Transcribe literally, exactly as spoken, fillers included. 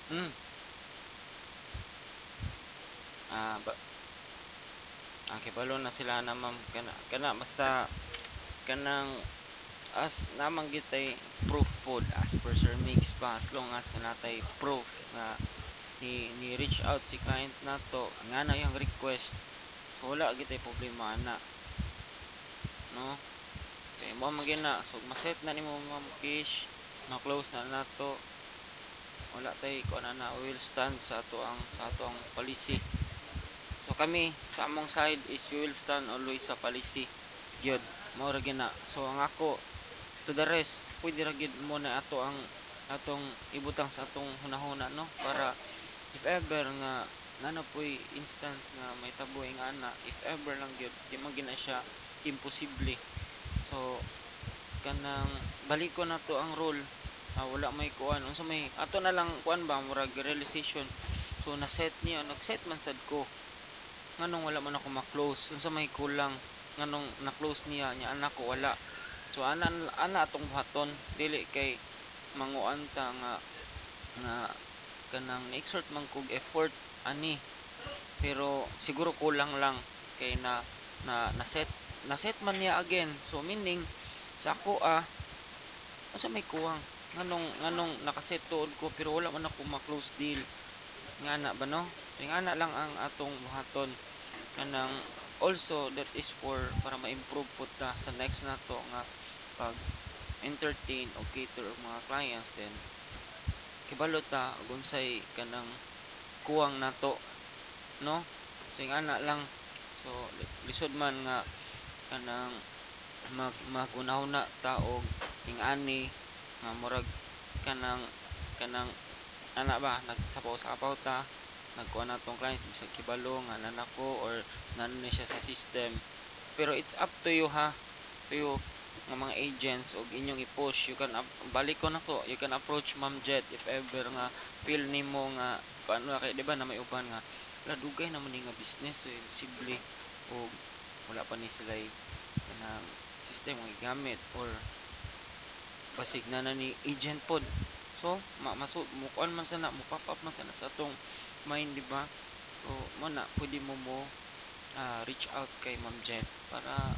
Hmm, ah, ba ah, kibalo na sila na ma'am kana kana basta kanang as namang gitay proof pod as per Sir Migs pa as long as natay proof nga ni ni reach out si client nato nga na yung request, so wala gitay problema ana, no? Kay mo man gyud na so maset na nimo ma'am Kish, ma-close na nato, wala tay kuan ana will stand sa ato ang sa ato ang policy. So kami sa among side is we will stand always sa policy gyud, mao ra gyud na. So ang ako to the rest pwede ra gyud mo na ato ang atong ibutang sa atong hunahuna, no, para if ever nga nanapoy instance nga may tabuhay nga ana, if ever lang gyud di man gyud na siya imposible. So kanang balik ko na to ang rule, ah, wala may kuan unsa may ato na lang kuan ba murag realization. So na set niya nag-set man sad ko nganong wala man ako ma-close unsa may kulang nganong na-close niya nya anak ko wala. So ana ana atong buhaton dili kay manguan ta nga nga kanang na-exert man kog effort ani, pero siguro kulang lang kay na na na-set na-set man niya again. So meaning sa ako ah unsa may kuwang nganong nganong nakaset tuod ko pero wala man ako ma-close deal ngana ba, no? So ngana lang ang atong buhaton kanang also that is for para ma-improve pud ta sa next nato nga pag entertain o cater og mga clients, then kibalo ta og unsay kanang kuwang nato, no? So ingana lang, so lisod man nga kanang mag maghunahuna ta og ing-ani nga murag kanang kanang ana ba nagsapaw-sapaw ta nagkuha na tong client bisag kibalo nga nanako or nanon siya sa system, pero it's up to you ha, to you nga mga agents og inyong i-push. You can ap- balik ko nako you can approach Ma'am Jet if ever nga feel nimo nga paano kay di ba na may uban nga la dugay naman ni nga business so imposible o wala pa ni sila kanang system nga gamit or basig na na ni agent pod. So ma masu mukuan man sana mo pop up man sana sa atong mind, di ba? So mo na pwede mo mo ah, reach out kay Ma'am Jet para